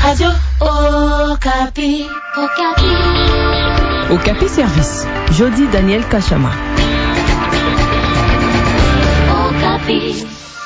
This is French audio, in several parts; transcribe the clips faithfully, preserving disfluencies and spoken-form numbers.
Radio Okapi. Okapi. Okapi Service. Jody Daniel Kachama. Okapi.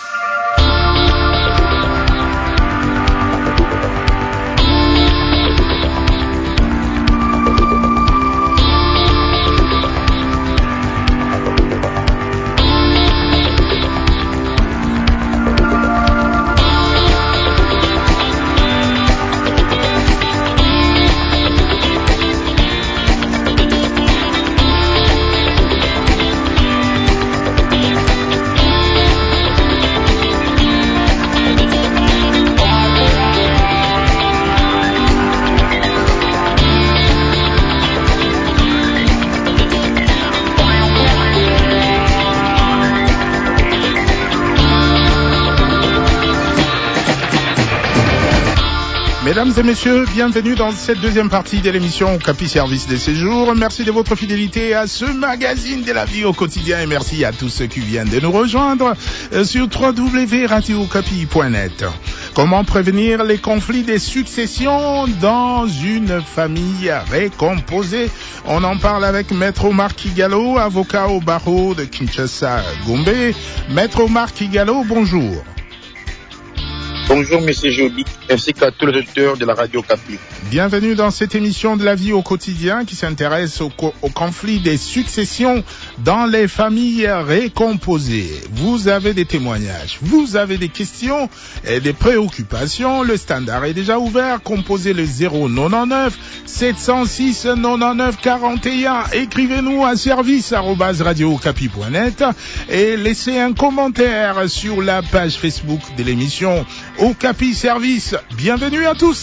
Mesdames et messieurs, bienvenue dans cette deuxième partie de l'émission Okapi Service des Séjours. Merci de votre fidélité à ce magazine de la vie au quotidien et merci à tous ceux qui viennent de nous rejoindre sur w w w point radio okapi point net. Comment prévenir les conflits des successions dans une famille récomposée? On en parle avec Maître Omar Kigalo, avocat au barreau de Kinshasa Gombe. Maître Omar Kigalo, bonjour. Bonjour Monsieur Jody, ainsi qu'à tous les auditeurs de la radio Okapi. Bienvenue dans cette émission de la vie au quotidien qui s'intéresse au, co- au conflit des successions dans les familles récomposées. Vous avez des témoignages, vous avez des questions et des préoccupations. Le standard est déjà ouvert. Composez le zéro neuf sept zéro six quatre-vingt-neuf quarante et un. Écrivez-nous à service arobase radio okapi point net et laissez un commentaire sur la page Facebook de l'émission Okapi Service. Bienvenue à tous.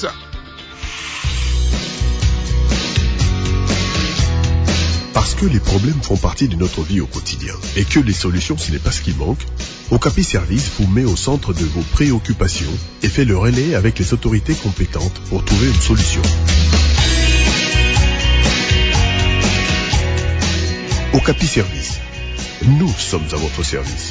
Parce que les problèmes font partie de notre vie au quotidien et que les solutions, ce n'est pas ce qui manque, Okapi Service vous met au centre de vos préoccupations et fait le relais avec les autorités compétentes pour trouver une solution. Okapi Service. Nous sommes à votre service.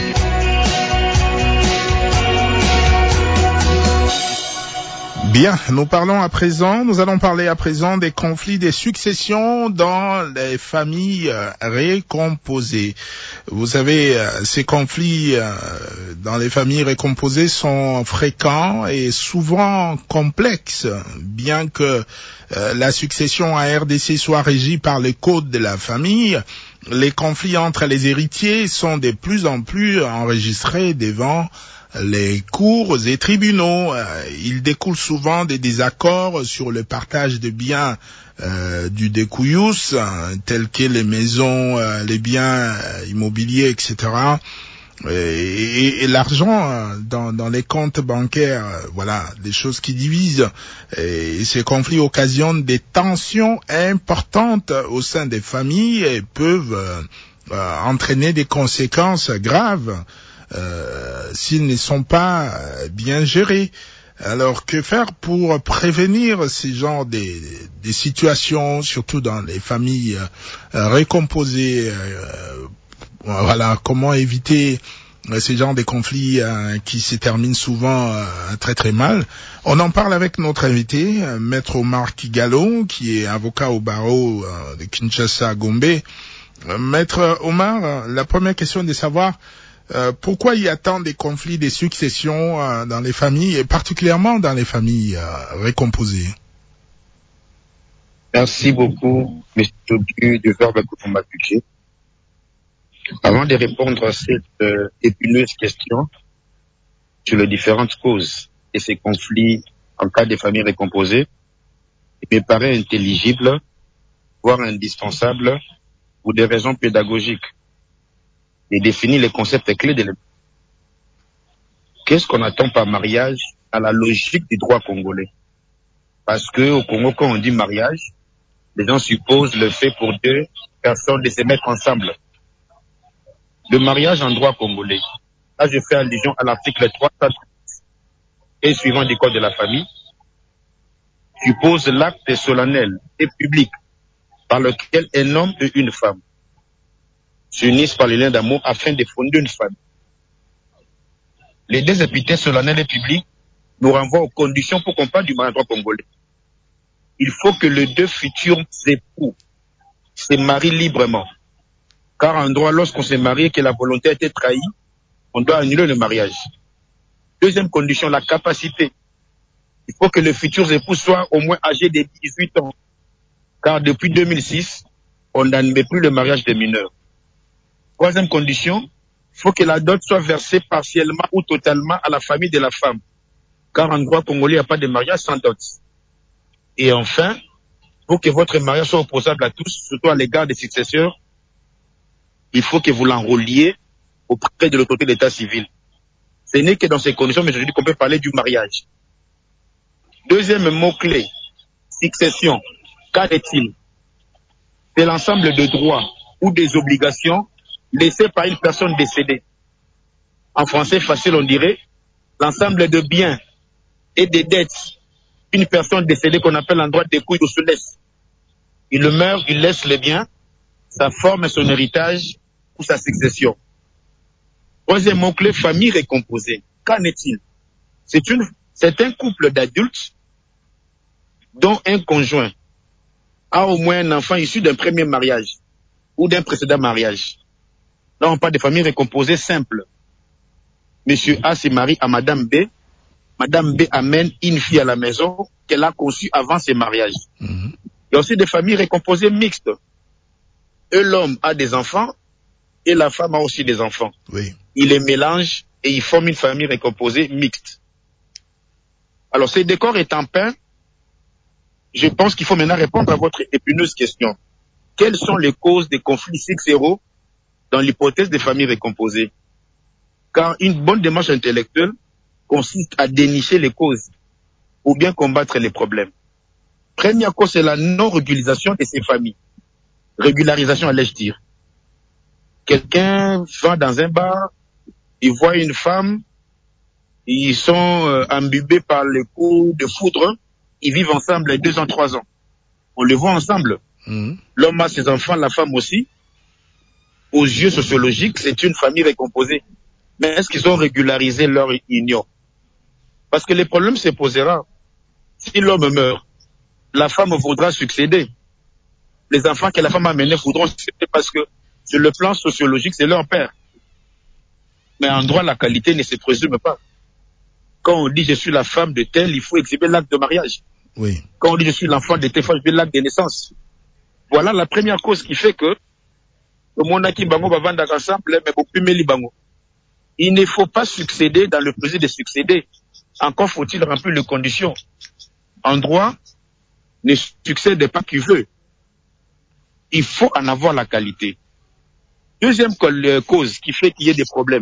Bien, nous parlons à présent, nous allons parler à présent des conflits des successions dans les familles récomposées. Vous savez, ces conflits dans les familles récomposées sont fréquents et souvent complexes, bien que la succession en R D C soit régie par les codes de la famille. Les conflits entre les héritiers sont de plus en plus enregistrés devant les cours et tribunaux. Il découle souvent des désaccords sur le partage de biens euh, du découyus, tels que les maisons, euh, les biens immobiliers, et cetera. Et, et, et l'argent dans, dans les comptes bancaires, voilà, des choses qui divisent. Et ces conflits occasionnent des tensions importantes au sein des familles et peuvent euh, entraîner des conséquences graves Euh, s'ils ne sont pas bien gérés. Alors, que faire pour prévenir ces genres de, de situations, surtout dans les familles euh, récomposées euh, voilà, comment éviter euh, ces genres de conflits euh, qui se terminent souvent euh, très très mal. On en parle avec notre invité, euh, Maître Omar Kigalo, qui est avocat au barreau euh, de Kinshasa Gombe. Euh, Maître Omar, la première question est de savoir Euh, pourquoi il y a tant de conflits de succession euh, dans les familles, et particulièrement dans les familles euh, récomposées? Merci beaucoup, M. Todu, du verbe que vous m'appuyez. Avant de répondre à cette euh, épineuse question sur les différentes causes de ces conflits en cas de familles récomposées, il me paraît intelligible, voire indispensable, pour des raisons pédagogiques, et définir les concepts clés de l'époque. Qu'est-ce qu'on attend par mariage à la logique du droit congolais? Parce que au Congo, quand on dit mariage, les gens supposent le fait pour deux personnes de se mettre ensemble. Le mariage en droit congolais, là je fais allusion à l'article trois cent trente et suivant du code de la famille, suppose l'acte solennel et public par lequel un homme et une femme s'unissent par les liens d'amour afin de fonder une famille. Les deux épithètes solennels et publics nous renvoie aux conditions pour qu'on parle du mariage en droit congolais. Il faut que les deux futurs époux se marient librement. Car en droit, lorsqu'on s'est marié et que la volonté a été trahie, on doit annuler le mariage. Deuxième condition, la capacité. Il faut que les futurs époux soient au moins âgés de dix-huit ans. Car depuis deux mille six, on n'admet plus le mariage des mineurs. Troisième condition, il faut que la dot soit versée partiellement ou totalement à la famille de la femme. Car en droit congolais, il n'y a pas de mariage sans dot. Et enfin, pour que votre mariage soit opposable à tous, surtout à l'égard des successeurs, il faut que vous l'enrôliez auprès de l'autorité de l'état civil. Ce n'est que dans ces conditions, mais je dis qu'on peut parler du mariage. Deuxième mot-clé, succession. Qu'en est-il? C'est l'ensemble de droits ou des obligations laissées par une personne décédée. En français facile, on dirait l'ensemble de biens et des dettes une personne décédée qu'on appelle en droit des couilles ou se laisse. Il meurt, il laisse les biens, sa forme et son héritage ou sa succession. Troisième mot-clé, famille récomposée. Qu'en est-il? C'est une, c'est un couple d'adultes dont un conjoint a au moins un enfant issu d'un premier mariage ou d'un précédent mariage. Là, on parle de famille récomposée simple. Monsieur A se marie à Madame B. Madame B amène une fille à la maison qu'elle a conçue avant ses mariages. Mm-hmm. Il y a aussi des familles récomposées mixtes. Et l'homme a des enfants et la femme a aussi des enfants. Oui. Ils les mélangent et ils forment une famille récomposée mixte. Alors, ces décors étant peints, je pense qu'il faut maintenant répondre à votre épineuse question. Quelles sont les causes des conflits six zéro dans l'hypothèse des familles récomposées? Car une bonne démarche intellectuelle consiste à dénicher les causes ou bien combattre les problèmes. Première cause, c'est la non-régularisation de ces familles. Régularisation, allais-je dire. Quelqu'un va dans un bar, il voit une femme, ils sont euh, imbibés par les coups de foudre, ils vivent ensemble deux ans, trois ans. On les voit ensemble. Mmh. L'homme a ses enfants, la femme aussi. Aux yeux sociologiques, c'est une famille récomposée. Mais est-ce qu'ils ont régularisé leur union? Parce que le problème se posera. Si l'homme meurt, la femme voudra succéder. Les enfants que la femme a menés voudront succéder parce que sur le plan sociologique, c'est leur père. Mais en droit, la qualité ne se présume pas. Quand on dit je suis la femme de tel, il faut exhiber l'acte de mariage. Oui. Quand on dit je suis l'enfant de tel, il faut exhiber l'acte de naissance. Voilà la première cause qui fait que il ne faut pas succéder dans le plaisir de succéder. Encore faut-il remplir les conditions. En droit, ne succède pas qui veut. Il faut en avoir la qualité. Deuxième cause qui fait qu'il y ait des problèmes.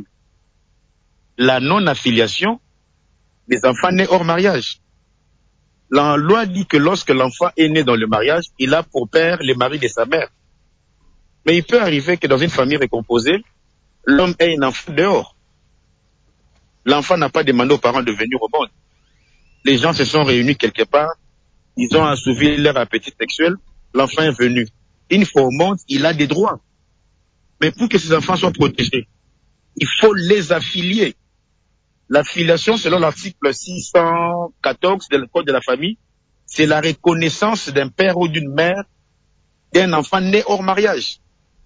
La non-affiliation des enfants nés hors mariage. La loi dit que lorsque l'enfant est né dans le mariage, il a pour père le mari de sa mère. Mais il peut arriver que dans une famille récomposée, l'homme ait un enfant dehors. L'enfant n'a pas demandé aux parents de venir au monde. Les gens se sont réunis quelque part, ils ont assouvi leur appétit sexuel, l'enfant est venu. Une fois au monde, il a des droits. Mais pour que ces enfants soient protégés, il faut les affilier. L'affiliation, selon l'article six cent quatorze du Code de la famille, c'est la reconnaissance d'un père ou d'une mère d'un enfant né hors mariage.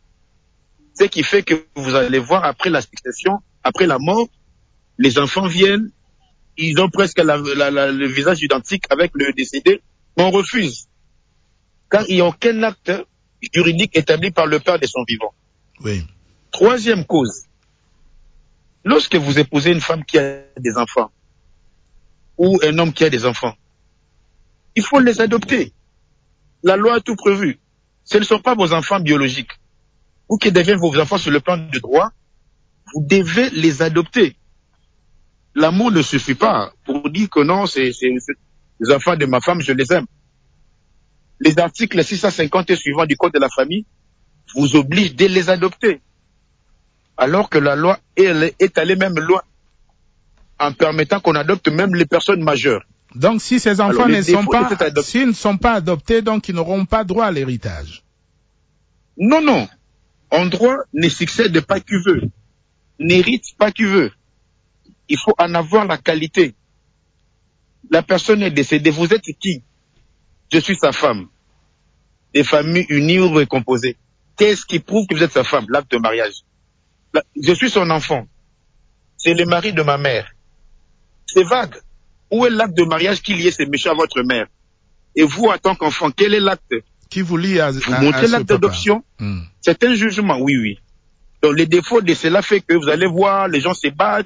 Ce qui fait que vous allez voir après la succession, après la mort, les enfants viennent, ils ont presque la, la, la, le visage identique avec le décédé, mais on refuse. Car il n'y a aucun acte juridique établi par le père de son vivant. Oui. Troisième cause. Lorsque vous épousez une femme qui a des enfants, ou un homme qui a des enfants, il faut les adopter. La loi a tout prévu. Ce ne sont pas vos enfants biologiques, ou qui deviennent vos enfants sur le plan du droit, vous devez les adopter. L'amour ne suffit pas pour dire que non, c'est, c'est, c'est les enfants de ma femme, je les aime. Les articles six cent cinquante et suivants du Code de la famille vous obligent de les adopter. Alors que la loi est, est allée même loin, en permettant qu'on adopte même les personnes majeures. Donc si ces enfants Alors, ne sont pas, s'ils ne sont pas adoptés, donc ils n'auront pas droit à l'héritage. Non, non. En droit, ne succède pas qui veut. N'hérite pas qui veut. Il faut en avoir la qualité. La personne est décédée. Vous êtes qui? Je suis sa femme. Des familles unies ou récomposées. Qu'est-ce qui prouve que vous êtes sa femme? L'acte de mariage. La, je suis son enfant. C'est le mari de ma mère. C'est vague. Où est l'acte de mariage qui liait ces méchants à votre mère? Et vous, en tant qu'enfant, quel est l'acte? Qui vous lie à, vous à, montrez à l'acte ce d'adoption. hmm. C'est un jugement, oui, oui. Donc, les défauts de cela fait que vous allez voir, les gens se battent.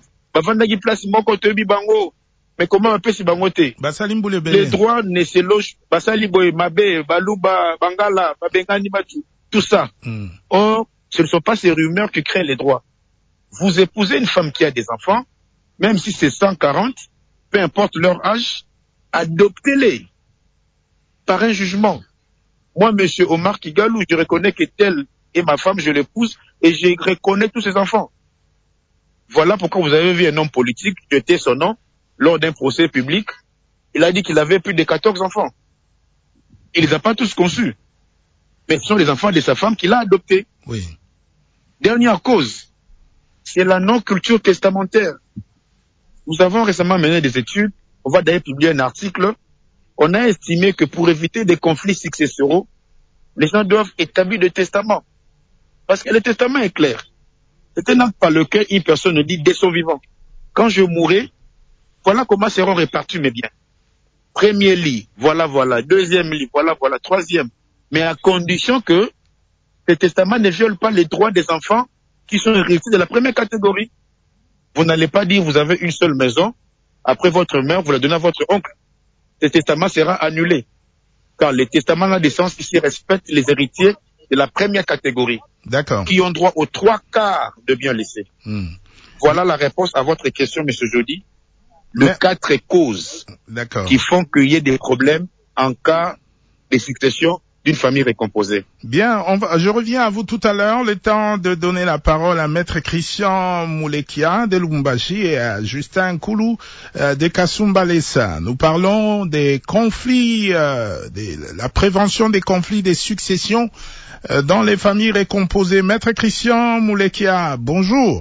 Mais comment on peut se bangoter? Les droits ne se logent. Basali boy, Mabe, Baluba, Bangala, Babengani Batu, tout ça. Hmm. Or, ce ne sont pas ces rumeurs qui créent les droits. Vous épousez une femme qui a des enfants, même si c'est cent quarante, peu importe leur âge, adoptez-les par un jugement. Moi, monsieur Omar Kigalou, je reconnais que telle est ma femme, je l'épouse et je reconnais tous ses enfants. Voilà pourquoi vous avez vu un homme politique jeter son nom lors d'un procès public. Il a dit qu'il avait plus de quatorze enfants. Il les a pas tous conçus. Mais ce sont les enfants de sa femme qu'il a adoptés. Oui. Dernière cause, c'est la non-culture testamentaire. Nous avons récemment mené des études. On va d'ailleurs publier un article. On a estimé que pour éviter des conflits successoraux, les gens doivent établir des testaments. Parce que le testament est clair. C'est un acte par lequel une personne dit dès son vivant. Quand je mourrai, voilà comment seront répartis mes biens. Premier lit, voilà, voilà. Deuxième lit, voilà, voilà. Troisième. Mais à condition que le testament ne viole pas les droits des enfants qui sont héritiers de la première catégorie. Vous n'allez pas dire vous avez une seule maison, après votre mère, vous la donnez à votre oncle. Ce testament sera annulé. Car les testaments de naissance ici respectent les héritiers de la première catégorie. D'accord. Qui ont droit aux trois quarts de biens laissés. Hmm. Voilà la réponse à votre question, monsieur Jody. Le Mais... quatre causes qui font qu'il y ait des problèmes en cas de succession d'une famille récomposée. Bien, on va, je reviens à vous tout à l'heure. Le temps de donner la parole à Maître Christian Moulekia de Lubumbashi et à Justin Koulou euh, de Kasumbalesa. Nous parlons des conflits, euh, des, la prévention des conflits des successions euh, dans les familles récomposées. Maître Christian Moulekia, bonjour.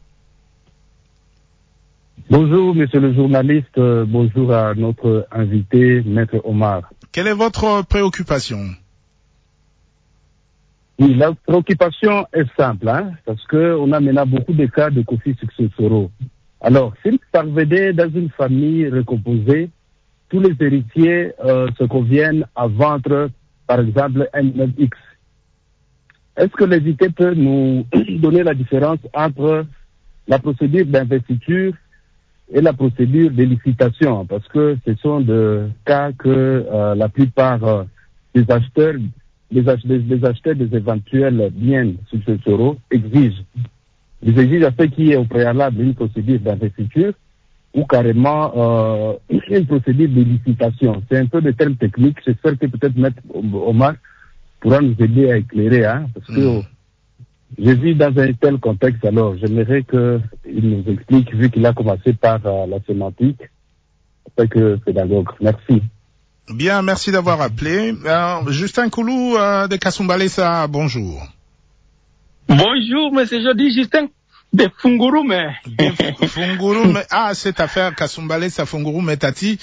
Bonjour, monsieur le journaliste. Euh, bonjour à notre invité, Maître Omar. Quelle est votre préoccupation? Oui, la préoccupation est simple, hein, parce que on a maintenant beaucoup de cas de conflits successoraux. Alors, s'il parvenait dans une famille recomposée, tous les héritiers euh, se conviennent à vendre, par exemple, un immeuble X. Est-ce que l'invité peut nous donner la différence entre la procédure d'investiture et la procédure de licitation? Parce que ce sont des cas que euh, la plupart euh, des acheteurs Les acheteurs, les acheteurs des éventuels biens successoraux exigent. Ils exigent à ce qui est au préalable une procédure d'investiture ou carrément euh, une procédure de licitation. C'est un peu de termes techniques. J'espère que peut-être Maître Omar pourra nous aider à éclairer, hein, parce que mmh. je vis dans un tel contexte. Alors, j'aimerais qu'il nous explique, vu qu'il a commencé par euh, la sémantique, en que pédagogue. Merci. Bien, merci d'avoir appelé. Euh, Justin Koulou euh, de Kasumbalesa, bonjour. Bonjour, monsieur Jody, Justin de Fungurume. De Fungurume. Ah, cette affaire Kasumbalesa, Fungurume, Tati.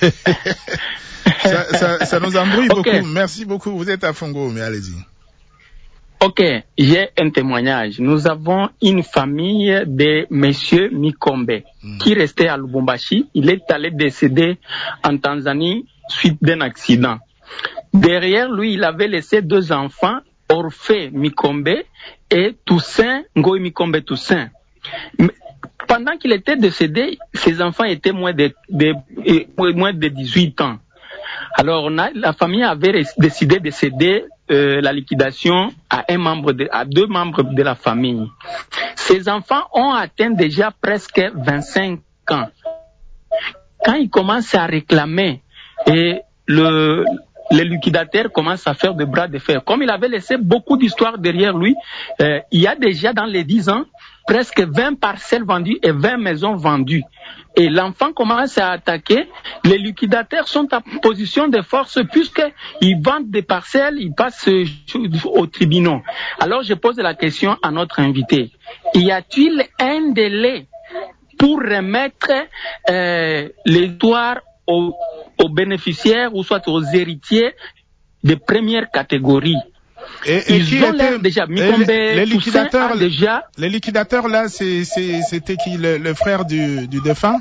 ça, ça, ça nous embrouille okay. beaucoup. Merci beaucoup. Vous êtes à Fungurume, allez-y. Ok, j'ai un témoignage. Nous avons une famille de monsieur Mikombe mm. qui restait à Lubumbashi. Il est allé décéder en Tanzanie suite d'un accident. Derrière lui, il avait laissé deux enfants, Orphée Mikombe et Toussaint, Ngoï Mikombe Toussaint. Pendant qu'il était décédé, ses enfants étaient moins de, de, de, moins de dix-huit ans. Alors, on a, la famille avait décidé de céder euh, la liquidation à un membre de, à deux membres de la famille. Ces enfants ont atteint déjà presque vingt-cinq ans. Quand ils commencent à réclamer et le, le liquidateur commence à faire de bras de fer. Comme il avait laissé beaucoup d'histoires derrière lui, euh, il y a déjà dans les dix ans presque vingt parcelles vendues et vingt maisons vendues. Et l'enfant commence à attaquer. Les liquidateurs sont en position de force puisqu'ils vendent des parcelles, ils passent au tribunal. Alors je pose la question à notre invité. Y a-t-il un délai pour remettre euh, l'histoire aux, aux bénéficiaires ou soit aux héritiers de première catégorie. Et, et Ils qui ont était, l'air déjà, Mikombe les, les liquidateurs, Toussaint a déjà... Les liquidateurs là, c'est, c'est, c'était qui, le, le frère du, du défunt?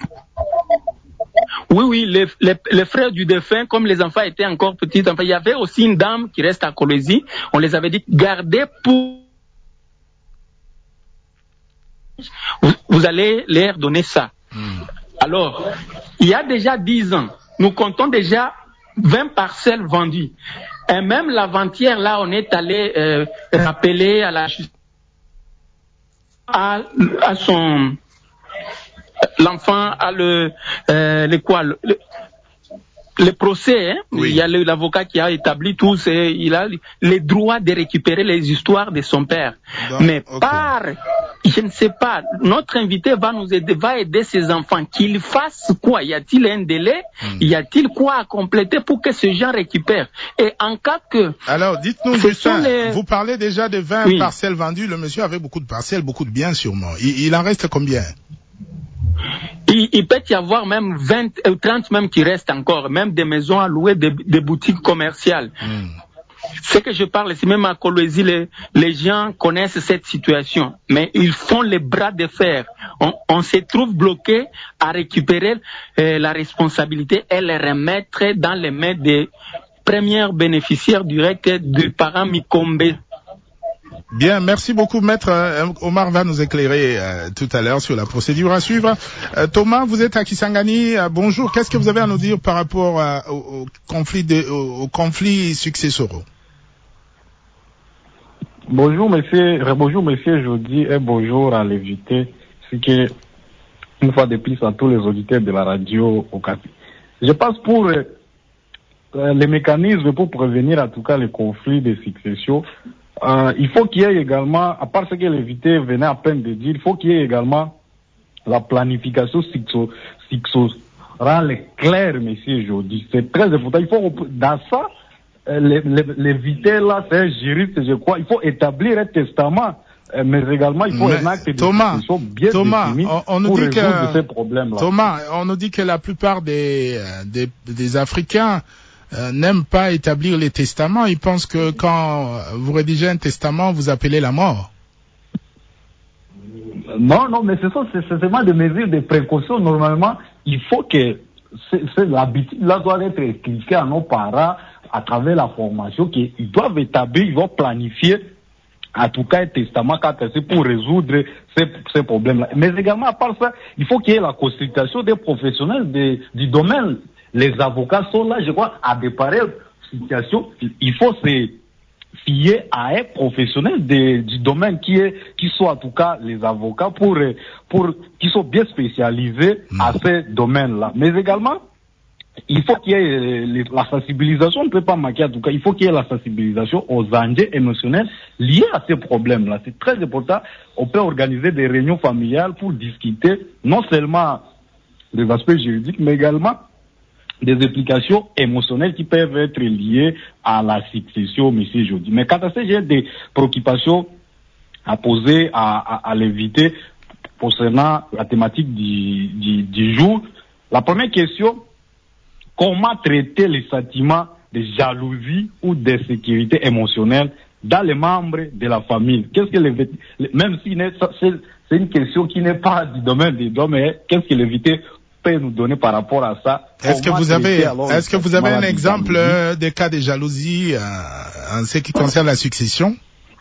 Oui, oui, les, les, les frères du défunt, comme les enfants étaient encore petits enfants, il y avait aussi une dame qui reste à Kolwezi. On les avait dit, gardez pour... Vous, vous allez leur donner ça. Hmm. Alors, il y a déjà dix ans, nous comptons déjà vingt parcelles vendues. Et même l'avant-hier, là, on est allé euh, rappeler à la à, à son... L'enfant a le, euh, le quoi, le, le, le procès, hein? Oui. Il y a le, l'avocat qui a établi tout, c'est, il a les droits de récupérer les histoires de son père. Donc, mais okay. Par, je ne sais pas, notre invité va nous aider, va aider ses enfants, qu'ils fassent quoi? Y a-t-il un délai? Hmm. Y a-t-il quoi à compléter pour que ces gens récupèrent? Et en cas que... Alors, dites-nous, Justin, les... vous parlez déjà de vingt oui. parcelles vendues, le monsieur avait beaucoup de parcelles, beaucoup de biens sûrement. Il, il en reste combien? Il, il peut y avoir même vingt, trente même qui restent encore, même des maisons à louer, des, des boutiques commerciales. Mm. Ce que je parle, c'est même à Kolwezi, les, les gens connaissent cette situation, mais ils font les bras de fer. On, on se trouve bloqué à récupérer euh, la responsabilité et les remettre dans les mains des premiers bénéficiaires directs du parent Mikombe. Bien, merci beaucoup, maître. Omar va nous éclairer euh, tout à l'heure sur la procédure à suivre. Euh, Thomas, vous êtes à Kisangani. Euh, bonjour. Qu'est-ce que vous avez à nous dire par rapport à, au, au conflit de, au, au conflit successoraux? Bonjour, monsieur. Bonjour, monsieur Jody, et bonjour à l'invité. C'est que, une fois de plus, à tous les auditeurs de la radio au Capi. Je passe pour euh, les mécanismes pour prévenir, en tout cas, les conflits de succession. Euh, il faut qu'il y ait également, à part ce que l'invité venait à peine de dire, il faut qu'il y ait également la planification successorale claire, monsieur Jody. C'est très important. Il faut, dans ça, l'invité là, c'est un juriste, je crois, il faut établir un testament, mais également il faut mais un acte de succession bien Thomas, défini on, on nous pour dit résoudre que, ces problèmes-là. Thomas, on nous dit que la plupart des, des, des Africains Euh, n'aiment pas établir les testaments. Ils pensent que quand vous rédigez un testament, vous appelez la mort. Non, non, mais ce sont c'est seulement des mesures de précaution. Normalement, il faut que c'est, c'est l'habitude là doit être expliquée à nos parents à travers la formation qu'ils doivent établir, ils vont planifier en tout cas un testament quand c'est pour résoudre ces, ces problèmes-là. Mais également, à part ça, il faut qu'il y ait la consultation des professionnels de, du domaine. Les avocats sont là, je crois, à des pareilles situations. Il faut se fier à un professionnel de, du domaine qui est, qui soit en tout cas les avocats pour, pour, qui sont bien spécialisés mmh. à ces domaines-là. Mais également, il faut qu'il y ait la sensibilisation, on ne peut pas manquer en tout cas, il faut qu'il y ait la sensibilisation aux enjeux émotionnels liés à ces problèmes-là. C'est très important. On peut organiser des réunions familiales pour discuter non seulement des aspects juridiques, mais également des implications émotionnelles qui peuvent être liées à la succession, monsieur Jody. Mais quand il y a des préoccupations à poser à, à, à l'invité concernant la thématique du, du, du jour, la première question, comment traiter les sentiments de jalousie ou d'insécurité émotionnelle dans les membres de la famille? Qu'est-ce que l'invité, même si c'est, c'est une question qui n'est pas du domaine des droits, mais qu'est-ce que l'invité peut nous donner par rapport à ça? Est-ce que vous avez, est-ce que vous avez un exemple euh, des cas de jalousie euh, en ce qui concerne la succession?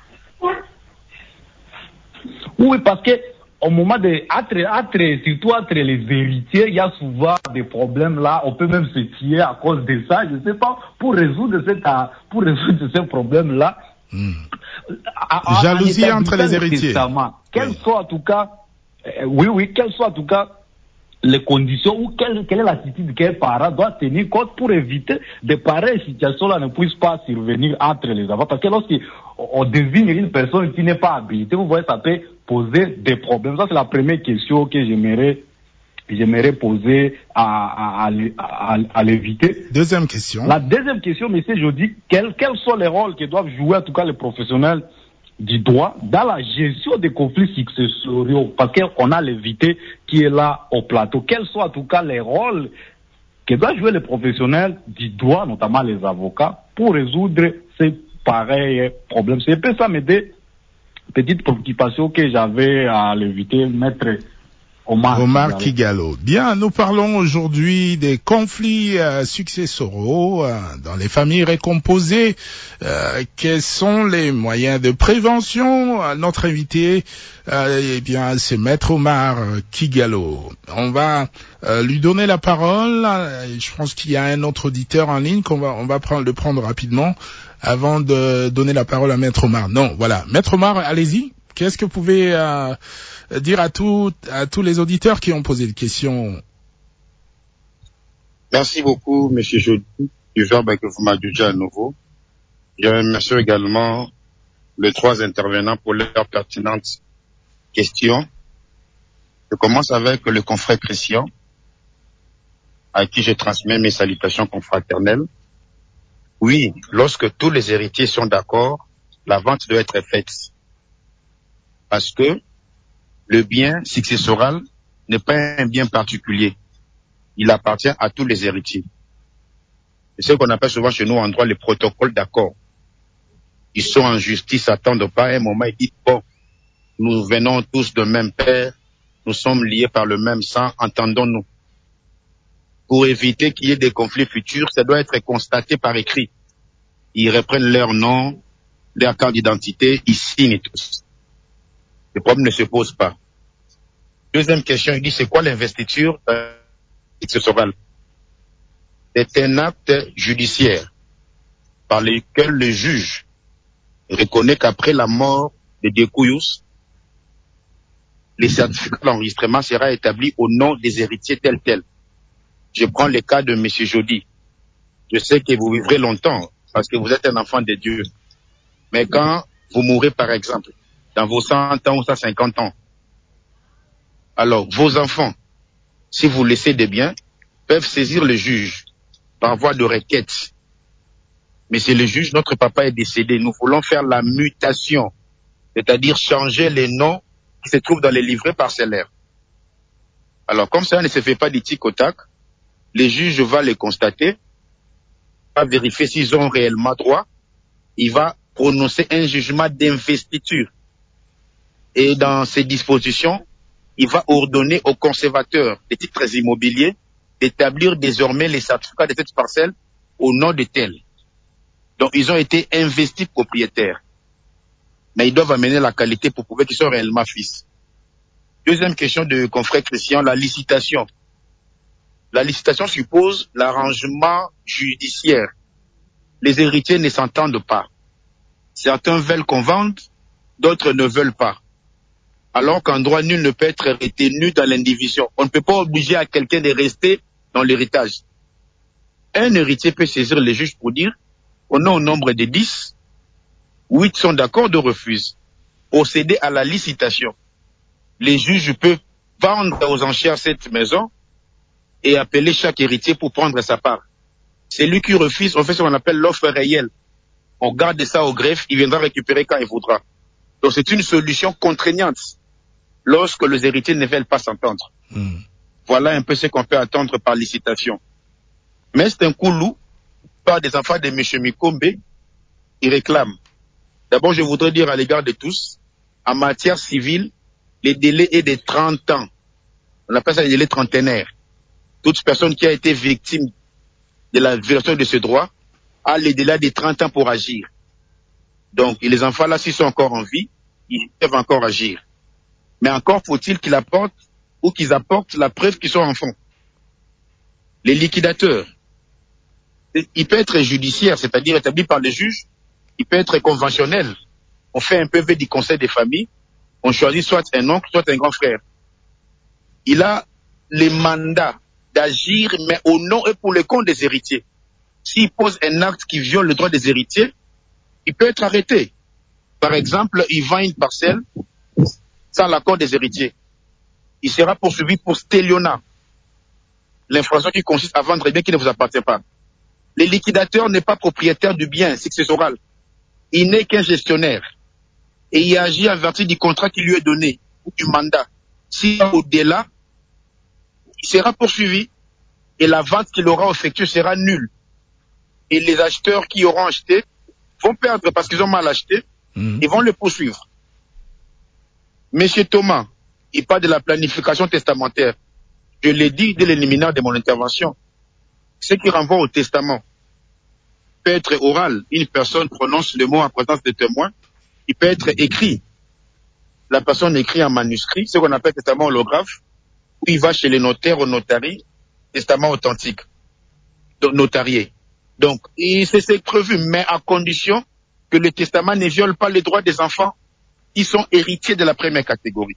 Oui, parce que au moment de, entre, entre, surtout entre les héritiers, il y a souvent des problèmes là. On peut même se tuer à cause de ça. Je ne sais pas, pour résoudre cette, pour résoudre ce problème là. Hmm. À, à, jalousie entre les héritiers. Quel oui. soit en tout cas, euh, oui, oui, quel soit en tout cas les conditions ou quelle, quelle est l'attitude qu'un parent doit tenir compte pour éviter de pareilles situations-là ne puissent pas survenir entre les enfants. Parce que lorsqu'on désigne une personne qui n'est pas habilitée, vous voyez, ça peut poser des problèmes. Ça, c'est la première question que j'aimerais, j'aimerais poser à, à, à, à, à l'éviter. Deuxième question. La deuxième question, monsieur Jody, quels, quels sont les rôles que doivent jouer, en tout cas, les professionnels du droit dans la gestion des conflits successoriaux, parce qu'on a l'invité qui est là au plateau. Quels sont en tout cas les rôles que doivent jouer les professionnels du droit, notamment les avocats, pour résoudre ces pareils problèmes. C'est un peu ça, mes deux petites préoccupations que j'avais à l'éviter, maître Omar, Omar Kigalo. Bien, nous parlons aujourd'hui des conflits euh, successoraux euh, dans les familles recomposées. Euh, quels sont les moyens de prévention? euh, Notre invité, euh, eh bien, c'est maître Omar Kigalo. On va euh, lui donner la parole. Je pense qu'il y a un autre auditeur en ligne qu'on va, on va prendre, le prendre rapidement avant de donner la parole à maître Omar. Non, voilà, maître Omar, allez-y. Qu'est-ce que vous pouvez euh, dire à, tout, à tous les auditeurs qui ont posé des questions? Merci beaucoup, M. Jody, du genre que vous m'adjugez à nouveau. Je remercie également les trois intervenants pour leurs pertinentes questions. Je commence avec le confrère Christian, à qui je transmets mes salutations confraternelles. Oui, lorsque tous les héritiers sont d'accord, la vente doit être faite. Parce que le bien successoral n'est pas un bien particulier. Il appartient à tous les héritiers. C'est ce qu'on appelle souvent chez nous en droit les protocoles d'accord. Ils sont en justice, attendent pas un moment et disent, bon, nous venons tous de même père, nous sommes liés par le même sang, entendons-nous. Pour éviter qu'il y ait des conflits futurs, ça doit être constaté par écrit. Ils reprennent leur nom, leur carte d'identité, ils signent tous. Le problème ne se pose pas. Deuxième question, il dit, c'est quoi l'investiture euh, successorale? C'est un acte judiciaire par lequel le juge reconnaît qu'après la mort de Dekouyous, les certificats d'enregistrement sera établi au nom des héritiers tels tels. Je prends le cas de M. Jody. Je sais que vous vivrez longtemps parce que vous êtes un enfant de Dieu. Mais quand vous mourrez, par exemple, dans vos cent ans ou cent cinquante ans, alors vos enfants, si vous laissez des biens, peuvent saisir le juge par voie de requête. Mais c'est le juge, notre papa est décédé, nous voulons faire la mutation, c'est-à-dire changer les noms qui se trouvent dans les livrets parcellaires. Alors comme ça ne se fait pas du tic au tac, le juge va les constater, va vérifier s'ils ont réellement droit, il va prononcer un jugement d'investiture. Et dans ces dispositions, il va ordonner aux conservateurs des titres immobiliers d'établir désormais les certificats de cette parcelle au nom de tel. Donc ils ont été investis propriétaires. Mais ils doivent amener la qualité pour prouver qu'ils sont réellement fils. Deuxième question de confrère Christian, la licitation. La licitation suppose l'arrangement judiciaire. Les héritiers ne s'entendent pas. Certains veulent qu'on vende, d'autres ne veulent pas. Alors qu'en droit, nul ne peut être retenu dans l'indivision. On ne peut pas obliger à quelqu'un de rester dans l'héritage. Un héritier peut saisir le juge pour dire, on est au nombre de dix, huit sont d'accord, deux refusent. Procéder à la licitation. Les juges peuvent vendre aux enchères cette maison et appeler chaque héritier pour prendre sa part. Celui qui refuse, on fait ce qu'on appelle l'offre réelle. On garde ça au greffe, il viendra récupérer quand il voudra. Donc c'est une solution contraignante lorsque les héritiers ne veulent pas s'entendre. Mmh. Voilà un peu ce qu'on peut attendre par licitation. Mais c'est un coup lourd par des enfants de M. Mikombe qui réclament. D'abord, je voudrais dire à l'égard de tous, en matière civile, le délai est de trente ans. On appelle ça le délai trentenaire. Toute personne qui a été victime de la violation de ce droit a le délai de trente ans pour agir. Donc, les enfants là, s'ils sont encore en vie, ils peuvent encore agir. Mais encore faut-il qu'ils apportent ou qu'ils apportent la preuve qu'ils sont enfants. Les liquidateurs, il peut être judiciaire, c'est-à-dire établi par le juge, il peut être conventionnel. On fait un P V du conseil des familles, on choisit soit un oncle, soit un grand frère. Il a les mandats d'agir, mais au nom et pour le compte des héritiers. S'il pose un acte qui viole le droit des héritiers, il peut être arrêté. Par exemple, il vend une parcelle sans l'accord des héritiers. Il sera poursuivi pour stélionnat. L'infraction qui consiste à vendre un bien qui ne vous appartient pas. Le liquidateur n'est pas propriétaire du bien successoral. Il n'est qu'un gestionnaire. Et il agit en vertu du contrat qui lui est donné, ou du mandat. Si au-delà, il sera poursuivi. et la vente qu'il aura effectuée sera nulle. Et les acheteurs qui auront acheté vont perdre parce qu'ils ont mal acheté, mmh. Ils vont le poursuivre. Monsieur Thomas, il parle de la planification testamentaire. Je l'ai dit dès l'éliminaire de mon intervention. Ce qui renvoie au testament peut être oral. Une personne prononce le mot en présence de témoins. Il peut être écrit. La personne écrit en manuscrit, ce qu'on appelle testament holographe, où il va chez les notaires, au notari, testament authentique, donc notarié. Donc, c'est prévu, mais à condition que le testament ne viole pas les droits des enfants qui sont héritiers de la première catégorie.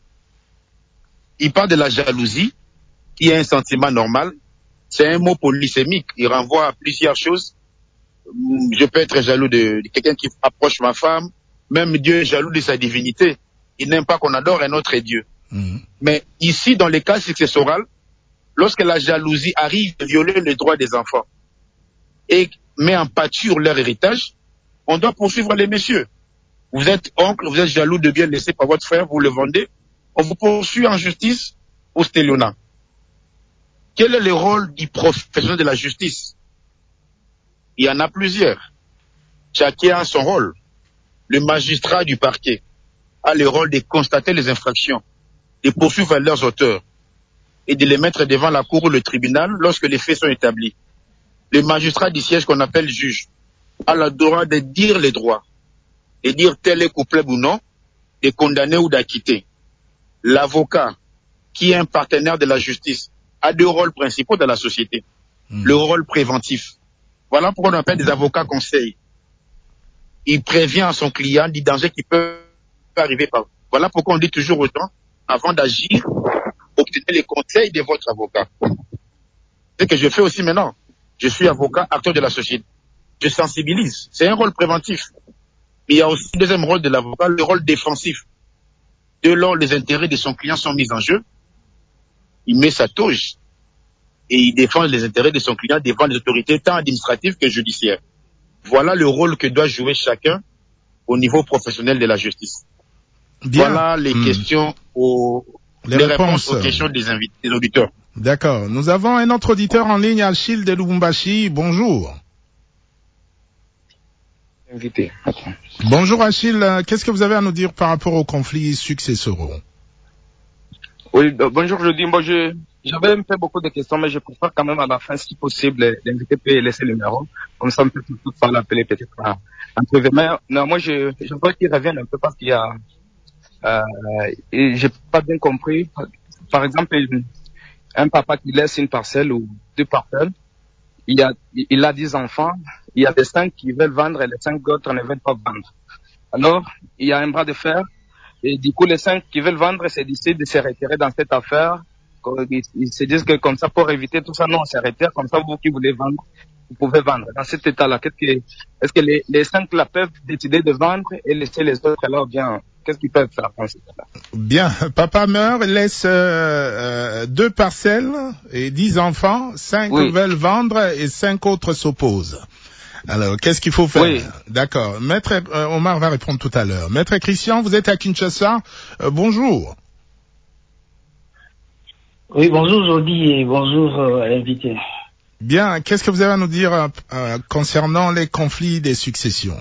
Il parle de la jalousie, qui est un sentiment normal. C'est un mot polysémique. Il renvoie à plusieurs choses. Je peux être jaloux de, de quelqu'un qui approche ma femme. Même Dieu est jaloux de sa divinité. Il n'aime pas qu'on adore un autre Dieu. Mmh. Mais ici, dans les cas successoraux, lorsque la jalousie arrive à violer les droits des enfants et met en pâture leur héritage, on doit poursuivre les messieurs. Vous êtes oncle, vous êtes jaloux de bien laissé par votre frère, vous le vendez, on vous poursuit en justice au Stéliona. Quel est le rôle du professionnel de la justice? Il y en a plusieurs. Chacun a son rôle. Le magistrat du parquet a le rôle de constater les infractions, de poursuivre leurs auteurs et de les mettre devant la cour ou le tribunal lorsque les faits sont établis. Le magistrat du siège qu'on appelle juge a le droit de dire les droits, de dire tel est coupable ou non, de condamner ou d'acquitter. L'avocat, qui est un partenaire de la justice, a deux rôles principaux dans la société. Mmh. Le rôle préventif. Voilà pourquoi on appelle des avocats conseils. Il prévient à son client du danger qui peut arriver par. Voilà pourquoi on dit toujours aux gens, avant d'agir, obtenez les conseils de votre avocat. C'est ce que je fais aussi maintenant. Je suis avocat, acteur de la société. Je sensibilise. C'est un rôle préventif. Mais il y a aussi un deuxième rôle de l'avocat, le rôle défensif. Dès lors les intérêts de son client sont mis en jeu, il met sa touche et il défend les intérêts de son client devant les autorités tant administratives que judiciaires. Voilà le rôle que doit jouer chacun au niveau professionnel de la justice. Bien. Voilà les mmh. questions aux les, les réponses. réponses aux questions des invités, des auditeurs. D'accord. Nous avons un autre auditeur en ligne, Achille de Lubumbashi. Bonjour. Invité. Attends. Bonjour Achille. Qu'est-ce que vous avez à nous dire par rapport aux conflits successoraux? Oui, bonjour, je dis, moi, je, j'avais un peu beaucoup de questions, mais je préfère quand même à la fin, si possible, l'invité peut laisser le numéro. Comme ça, on peut toutefois l'appeler peut-être en, en privé. Mais, non, moi, je, je veux qu'il revienne un peu parce qu'il y a, euh, et j'ai pas bien compris. Par exemple, un papa qui laisse une parcelle ou deux parcelles, il y a, il a dix enfants, il y a des cinq qui veulent vendre et les cinq autres ne veulent pas vendre. Alors, il y a un bras de fer. Et du coup, les cinq qui veulent vendre se décident de se retirer dans cette affaire. Ils se disent que comme ça, pour éviter tout ça, non, on se retire. Comme ça, vous qui voulez vendre, vous pouvez vendre. Dans cet état-là, qu'est-ce que, est-ce que les, les cinq là peuvent décider de vendre et laisser les autres là ou bien, qu'est-ce qu'ils peuvent faire dans cet état-là? Bien. Papa meurt, laisse euh, euh, deux parcelles et dix enfants. Cinq oui. veulent vendre et cinq autres s'opposent. Alors, qu'est-ce qu'il faut faire? Oui. D'accord. Maître euh, Omar va répondre tout à l'heure. Maître Christian, vous êtes à Kinshasa. Euh, bonjour. Oui, bonjour Jody et bonjour euh, à l'invité. Bien. Qu'est-ce que vous avez à nous dire euh, euh, concernant les conflits des successions?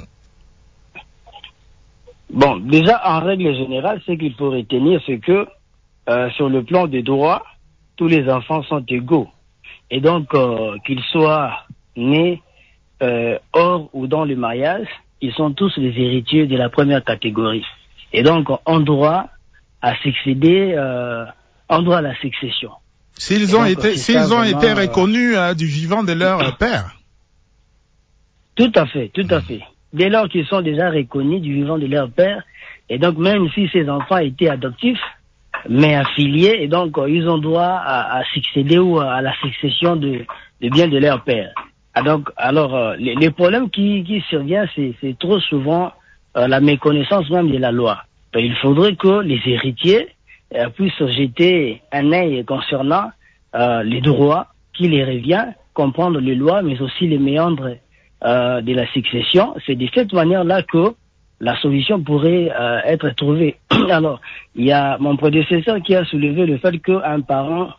Bon, déjà, en règle générale, ce qu'il faut retenir, c'est que euh, sur le plan des droits, tous les enfants sont égaux. Et donc, euh, qu'ils soient nés Euh, hors ou dans le mariage, ils sont tous les héritiers de la première catégorie. Et donc, on droit à succéder, euh, on droit à la succession. S'ils ont donc, été, s'ils ont été reconnus euh, du vivant de leur euh, père. Tout à fait, tout à fait. Dès lors qu'ils sont déjà reconnus du vivant de leur père, et donc même si ces enfants étaient adoptifs, mais affiliés, et donc euh, ils ont droit à, à succéder ou à la succession de, de biens de leur père. Ah donc, alors, euh, les, les problèmes qui, qui surviennent, c'est, c'est trop souvent euh, la méconnaissance même de la loi. Donc, il faudrait que les héritiers euh, puissent jeter un œil concernant euh, les droits qui les revient, comprendre les lois, mais aussi les méandres euh, de la succession. C'est de cette manière-là que la solution pourrait euh, être trouvée. Alors, il y a mon prédécesseur qui a soulevé le fait qu'un parent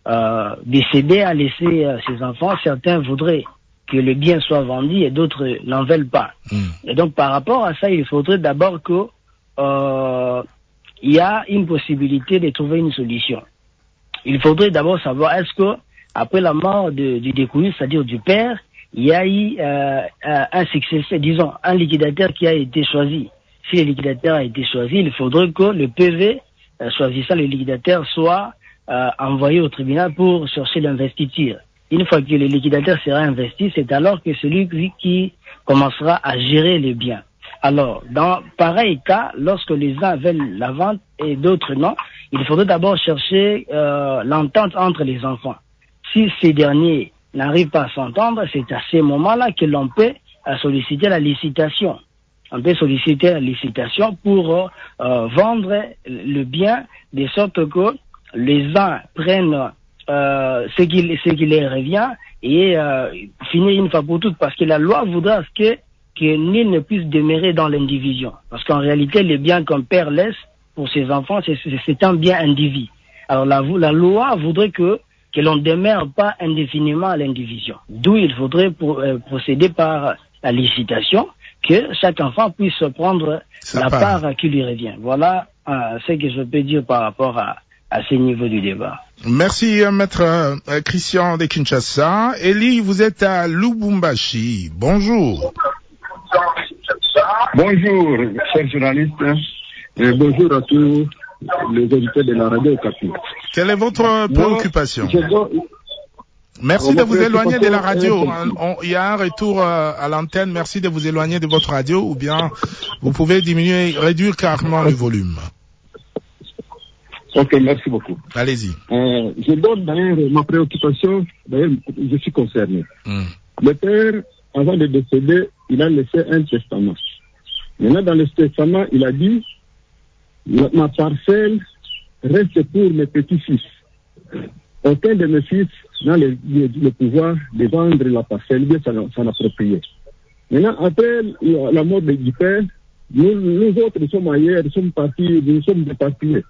euh, décédé a laissé euh, ses enfants. Certains voudraient que le bien soit vendu et d'autres n'en veulent pas. Mm. Et donc par rapport à ça, il faudrait d'abord que euh, il y a une possibilité de trouver une solution. Il faudrait d'abord savoir est-ce que après la mort de, du découvert, c'est-à-dire du père, il y a eu euh, un successeur, disons un liquidateur qui a été choisi. Si le liquidateur a été choisi, il faudrait que le P V euh, choisissant le liquidateur soit euh, envoyé au tribunal pour chercher l'investiture. Une fois que le liquidateur sera investi, c'est alors que celui qui commencera à gérer les biens. Alors, dans pareil cas, lorsque les uns veulent la vente et d'autres non, il faudrait d'abord chercher euh, l'entente entre les enfants. Si ces derniers n'arrivent pas à s'entendre, c'est à ce moment-là que l'on peut euh, solliciter la licitation. On peut solliciter la licitation pour euh, vendre le bien de sorte que les uns prennent euh, ce, qui, ce qui leur revient et euh, finir une fois pour toutes, parce que la loi voudra que, que nul ne puisse demeurer dans l'indivision. Parce qu'en réalité, les biens qu'un père laisse pour ses enfants, c'est, c'est un bien individu. Alors la, la loi voudrait que, que l'on ne demeure pas indéfiniment à l'indivision. D'où il faudrait pour, euh, procéder par la licitation, que chaque enfant puisse prendre ça la part. part qui lui revient. Voilà euh, ce que je peux dire par rapport à, à ce niveau du débat. Merci, euh, maître euh, Christian de Kinshasa. Elie, vous êtes à Lubumbashi. Bonjour. Bonjour, chers journalistes. Et bonjour à tous les auditeurs de la radio Okapi. Quelle est votre préoccupation? Moi, Merci de vous éloigner de la radio. Il y a un retour à l'antenne. Merci de vous éloigner de votre radio, ou bien vous pouvez diminuer, réduire carrément le volume. Ok, merci beaucoup. Allez-y. Euh, je donne d'ailleurs ma préoccupation. D'ailleurs, je suis concerné. Mm. Le père, avant de décéder, il a laissé un testament. Maintenant, dans le testament, il a dit ma parcelle reste pour mes petits-fils. Aucun de mes fils n'a le, le, le pouvoir de vendre la parcelle, bien s'en approprier. Maintenant, après la mort du père, nous, nous autres, nous sommes ailleurs, nous sommes partis, nous sommes départis.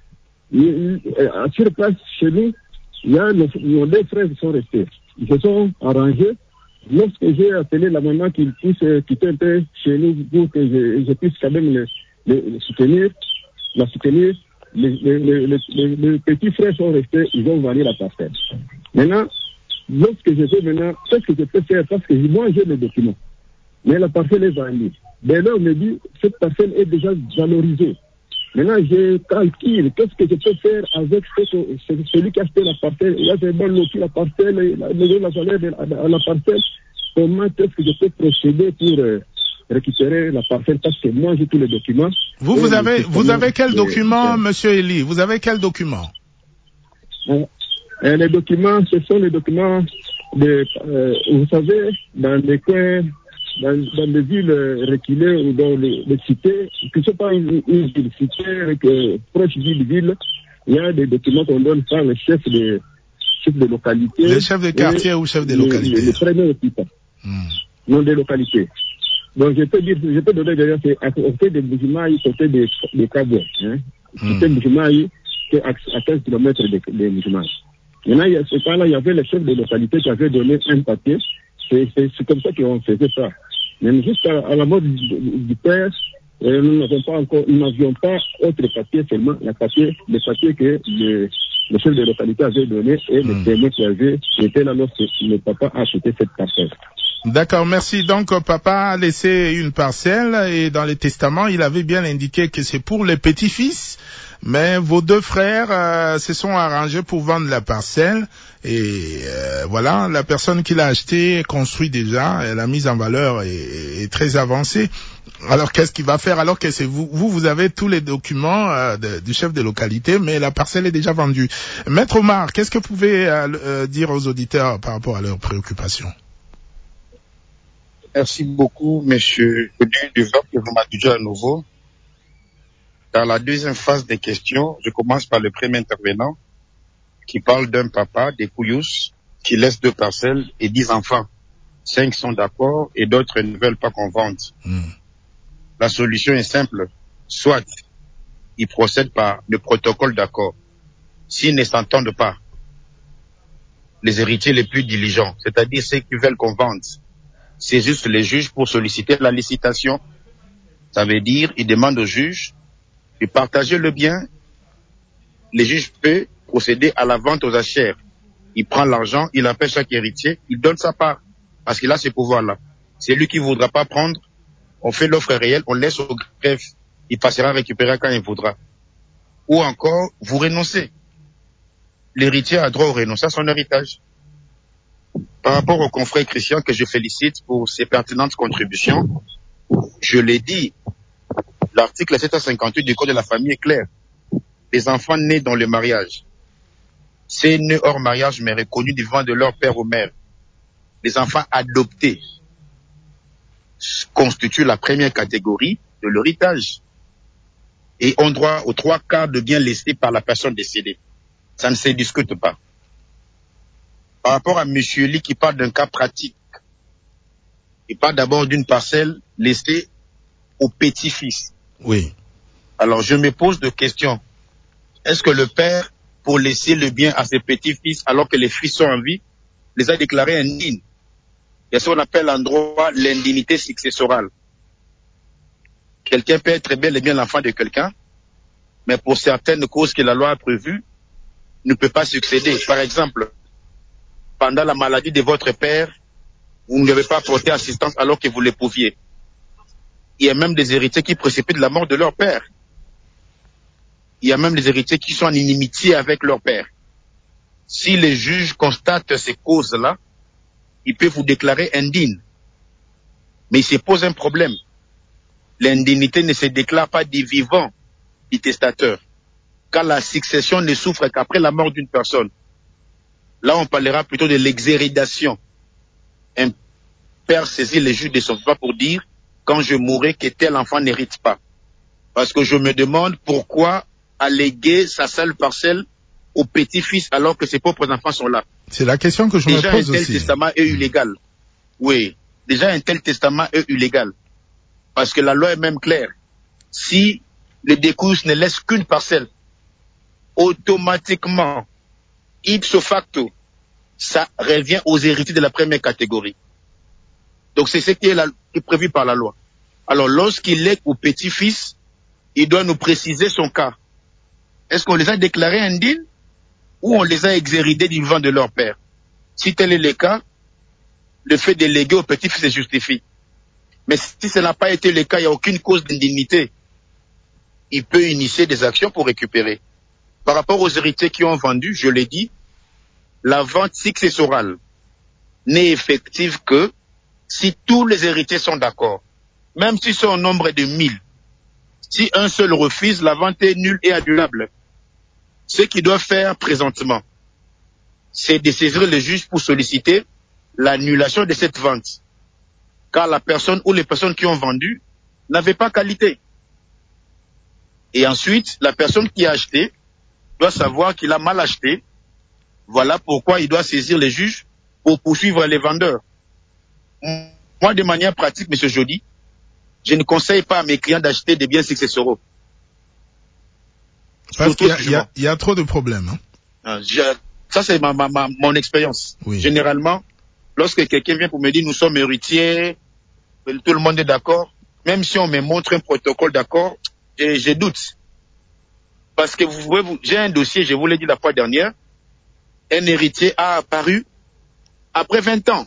Sur place, chez nous, il y a nos, nos deux frères qui sont restés. Ils se sont arrangés. Lorsque j'ai appelé la maman qu'il puisse quitter un peu chez nous pour que je, je puisse quand même le, le, le soutenir, la soutenir, les, les, les, les, les petits frères sont restés, ils ont vendu la parcelle. Maintenant, lorsque je fais maintenant, qu'est-ce que je peux faire? Parce que moi, j'ai les documents. Mais la parcelle est vendue. Dès là, on me dit, cette parcelle est déjà valorisée. Maintenant, je calcule, qu'est-ce que je peux faire avec ce, celui qui a acheté la parcelle? Il a fait bon loti la parcelle, il a donné la valeur à la parcelle. Comment est-ce que je peux procéder pour euh, récupérer la parcelle? Parce que moi, j'ai tous les documents. Vous, vous avez, vous avez quel document, monsieur Elie? Vous avez quel document? euh, euh, Les documents, ce sont les documents de, euh, vous savez, dans les coins, dans, dans les villes reculées ou dans les, les cités, qui ne sont pas une, une ville cité, que, proche d'une ville, il y a des documents qu'on donne par le chef de, chef de localité. Le chef de quartier ou chef de localité? Le, le premier hôpital. Hmm. Non, des localités. Donc, je peux dire, je peux donner d'ailleurs, c'est à côté des Boujimaï, côté des, des Cabo, hein. Hmm. Côté de Boujimaï, c'est à, à quinze kilomètres de, de Boujimaï. Maintenant, il y a, ce temps-là, il y avait le chef de localité qui avait donné un papier. C'est, c'est, c'est comme ça qu'on faisait ça. Mais jusqu'à à la mort du, du père, euh, nous n'avons pas encore, nous n'avions pas autre papier, seulement le papier, le papier que le, le chef de localité avait donné et hmm. le témoin qui avait, qui était là lorsque le papa a acheté cette parcelle. D'accord, merci. Donc, papa a laissé une parcelle et dans les testaments, il avait bien indiqué que c'est pour les petits-fils, mais vos deux frères euh, se sont arrangés pour vendre la parcelle et euh, voilà, la personne qui l'a acheté construit déjà, et la mise en valeur est, est très avancée. Alors, qu'est-ce qu'il va faire alors que c'est vous, vous, vous avez tous les documents euh, de, du chef de localité, mais la parcelle est déjà vendue. Maître Omar, qu'est-ce que vous pouvez euh, euh, dire aux auditeurs par rapport à leurs préoccupations? Merci beaucoup, monsieur Duvert, que vous m'introduisez à nouveau. Dans la deuxième phase des questions, je commence par le premier intervenant qui parle d'un papa, des Kouyous, qui laisse deux parcelles et dix enfants. Cinq sont d'accord et d'autres ne veulent pas qu'on vende. Mm. La solution est simple. Soit ils procèdent par le protocole d'accord. S'ils ne s'entendent pas, les héritiers les plus diligents, c'est-à-dire ceux qui veulent qu'on vende, saisissent les juges pour solliciter la licitation. Ça veut dire, ils demandent au juge de partager le bien. Le juge peut procéder à la vente aux achères. Il prend l'argent, il appelle chaque héritier, il donne sa part, parce qu'il a ce pouvoir-là. C'est lui qui ne voudra pas prendre, on fait l'offre réelle, on laisse au greffe, il passera récupérer quand il voudra. Ou encore, vous renoncez. L'héritier a droit au renoncer à son héritage. Par rapport au confrère Christian, que je félicite pour ses pertinentes contributions, je l'ai dit, l'article sept cent cinquante-huit du Code de la famille est clair. Les enfants nés dans le mariage, c'est nés hors mariage mais reconnus du vivant de leur père ou mère. Les enfants adoptés constituent la première catégorie de l'héritage et ont droit aux trois quarts de biens laissés par la personne décédée. Ça ne se discute pas. Par rapport à Monsieur Lee qui parle d'un cas pratique, il parle d'abord d'une parcelle laissée au petit-fils. Oui. Alors je me pose deux questions. Est-ce que le père, pour laisser le bien à ses petits-fils alors que les fils sont en vie, les a déclarés indignes? Il y a ce qu'on appelle en droit l'indignité successorale. Quelqu'un peut être bel et bien l'enfant de quelqu'un, mais pour certaines causes que la loi a prévues, ne peut pas succéder. Par exemple, pendant la maladie de votre père, vous ne devez pas apporter assistance alors que vous l'épouviez. Il y a même des héritiers qui précipitent la mort de leur père. Il y a même des héritiers qui sont en inimitié avec leur père. Si les juges constatent ces causes-là, ils peuvent vous déclarer indigne. Mais il se pose un problème. L'indignité ne se déclare pas du vivant du testateur, car la succession ne souffre qu'après la mort d'une personne. Là, on parlera plutôt de l'exhérédation. Un père saisit les juges de son papa pour dire, quand je mourrai, que tel enfant n'hérite pas. Parce que je me demande pourquoi alléguer sa seule parcelle au petit-fils alors que ses propres enfants sont là. C'est la question que je déjà me pose aussi. Déjà, un tel testament est illégal. Oui, déjà un tel testament est illégal. Parce que la loi est même claire. Si le décours ne laisse qu'une parcelle, automatiquement, ipso facto, ça revient aux héritiers de la première catégorie. Donc c'est ce qui est, la, qui est prévu par la loi. Alors lorsqu'il lègue au petit-fils, il doit nous préciser son cas. Est-ce qu'on les a déclarés indignes ou on les a exhérédés du vivant de leur père? Si tel est le cas, le fait de léguer au petit-fils se justifie. Mais si ce n'a pas été le cas, il n'y a aucune cause d'indignité. Il peut initier des actions pour récupérer. Par rapport aux héritiers qui ont vendu, je l'ai dit, la vente successorale n'est effective que si tous les héritiers sont d'accord. Même s'ils sont au nombre de mille. Si un seul refuse, la vente est nulle et annulable. Ce qu'ils doivent faire présentement, c'est de saisir le juge pour solliciter l'annulation de cette vente. Car la personne ou les personnes qui ont vendu n'avaient pas qualité. Et ensuite, la personne qui a acheté doit savoir qu'il a mal acheté. Voilà pourquoi il doit saisir les juges pour poursuivre les vendeurs. Moi, de manière pratique, M. Jody, je ne conseille pas à mes clients d'acheter des biens successoraux. Parce qu'il y, y, y a trop de problèmes. Hein? Je, ça, c'est ma, ma, ma, mon expérience. Oui. Généralement, lorsque quelqu'un vient pour me dire nous sommes héritiers, tout le monde est d'accord, même si on me montre un protocole d'accord, je, je doute. Parce que vous voyez, j'ai un dossier, je vous l'ai dit la fois dernière, un héritier a apparu après vingt ans.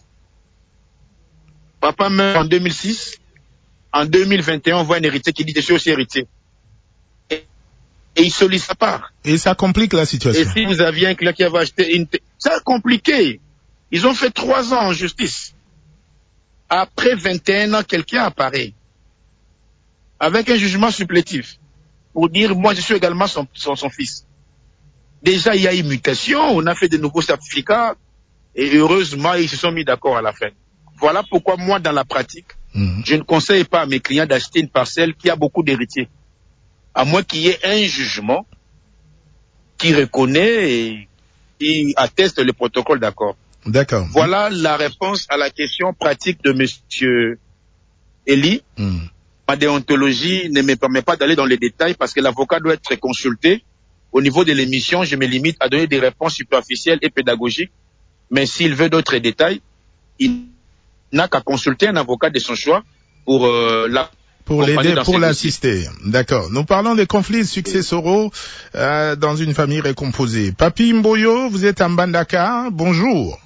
Papa meurt en deux mille six, en deux mille vingt et un, on voit un héritier qui dit je suis aussi héritier. Et, et il sollicite sa part. Et ça complique la situation. Et si vous aviez un client qui avait acheté une... Ça a compliqué. Ils ont fait trois ans en justice. Après vingt et un ans, quelqu'un apparaît avec un jugement supplétif pour dire moi je suis également son, son, son fils. Déjà il y a eu mutation, on a fait de nouveaux certificats et heureusement ils se sont mis d'accord à la fin. Voilà pourquoi moi dans la pratique, mmh. je ne conseille pas à mes clients d'acheter une parcelle qui a beaucoup d'héritiers. À moins qu'il y ait un jugement qui reconnaît et qui atteste le protocole d'accord. D'accord. Voilà la réponse à la question pratique de Monsieur Eli. Mmh. Ma déontologie ne me permet pas d'aller dans les détails parce que l'avocat doit être consulté. Au niveau de l'émission, je me limite à donner des réponses superficielles et pédagogiques Mais s'il veut d'autres détails, il n'a qu'à consulter un avocat de son choix pour euh, la pour l'aider, pour l'assister. D'accord. Nous parlons des conflits successoraux euh, dans une famille recomposée. Papi Mboyo, vous êtes en Bandaka. Bonjour.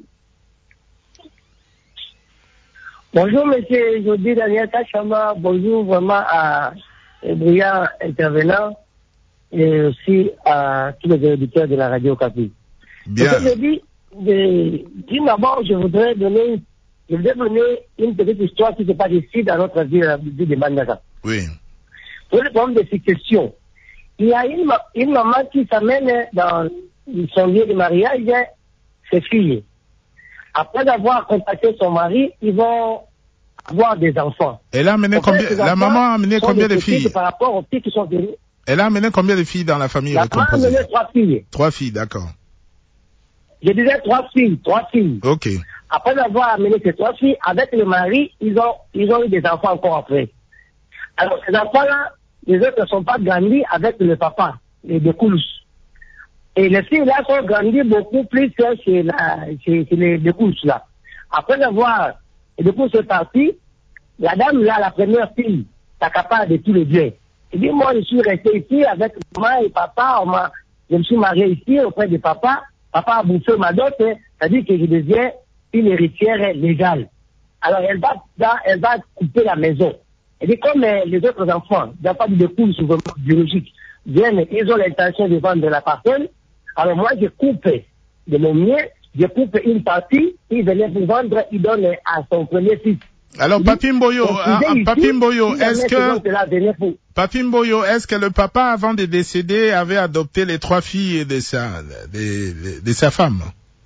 Bonjour, monsieur Jody Daniel Kachama. Bonjour vraiment à brillant intervenant et aussi à tous les auditeurs de la radio Okapi. Bien. Je dis, de, d'abord, je voudrais donner, je voudrais donner une petite histoire qui se passe ici dans notre ville, la ville de Bandaka. Oui. Pour le problème de succession, il y a une, une maman qui s'amène dans son lieu de mariage ses filles. Après avoir contacté son mari, ils vont avoir des enfants. Elle a amené combien, la maman a amené combien de filles? Par rapport aux filles qui sont venues. Elle a amené combien de filles dans la famille La recomposée? maman a amené trois filles. Trois filles, d'accord. Je disais trois filles, trois filles. Ok. Après avoir amené ces trois filles, avec le mari, ils ont, ils ont eu des enfants encore après. Alors, ces enfants-là, les autres ne sont pas grandis avec le papa, les deux coulous. Et les filles-là sont grandies beaucoup plus que chez, la, chez, chez les deux coulous, là. Après avoir, les deux coulous sont partis, la dame, là, la première fille, s'accapare de tous les biens. Et dit, moi, je suis resté ici avec maman et papa, on m'a, je me suis marié ici auprès de papa, papa a bouffé ma dot, hein, c'est-à-dire que je deviens une héritière légale. Alors, elle va, elle va couper la maison. Et dit, comme euh, les autres enfants, ils n'ont pas de cours souvent biologiques, viennent, ils ont l'intention de vendre la parcelle, alors moi, je coupe de mon mien, je coupe une partie, il venait pour vendre, il donne à son premier fils. Alors, Papi Mboyo, euh, Papi Mboyo, est-ce que, Papi Mboyo, est-ce que le papa, avant de décéder, avait adopté les trois filles de sa, de, de, de sa femme?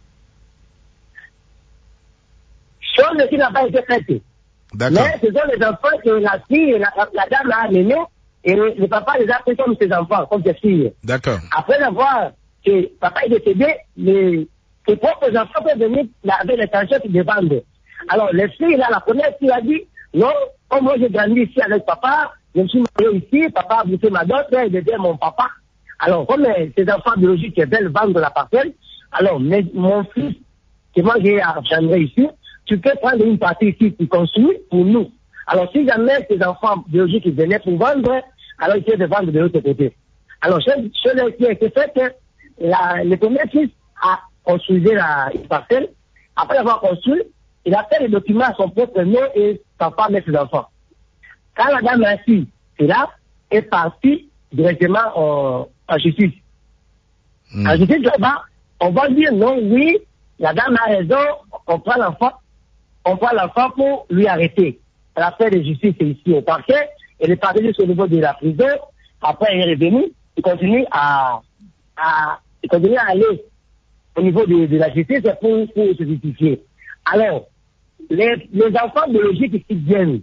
Chose qui n'a pas été faite. D'accord. Mais ce sont les enfants que la fille, la, la dame a amenés, et le, le papa les a pris comme ses enfants, comme ses filles. D'accord. Après avoir que papa est décédé, les, ses propres enfants peuvent venir avec l'intention de vendre. Alors, les filles, là, la première fille a dit, non, comme moi j'ai grandi ici avec papa, je me suis marié ici, papa a bouffé ma dot, il devient mon papa. Alors, comme euh, ces enfants biologiques veulent vendre la parcelle, alors, mais, mon fils, que moi j'ai engendré ici, tu peux prendre une partie ici pour construire pour nous. Alors, si jamais ces enfants biologiques venaient pour vendre, alors ils peuvent vendre de l'autre côté. Alors, ce qui a été fait, la, le premier fils a construit la parcelle. Après avoir construit, il a fait les documents à son propre nom et sa femme et ses enfants. Quand la dame ainsi, c'est là, est partie directement en, en justice. Mmh. En justice, là-bas, on va dire non, oui, la dame a raison, on prend l'enfant, on prend l'enfant pour lui arrêter. Elle a fait de justice ici au parquet, elle est partie jusqu'au niveau de la prison, après elle est revenue, il continue à, à, il continue à aller au niveau de, de la justice pour, pour se justifier. Alors, les, les enfants biologiques qui viennent,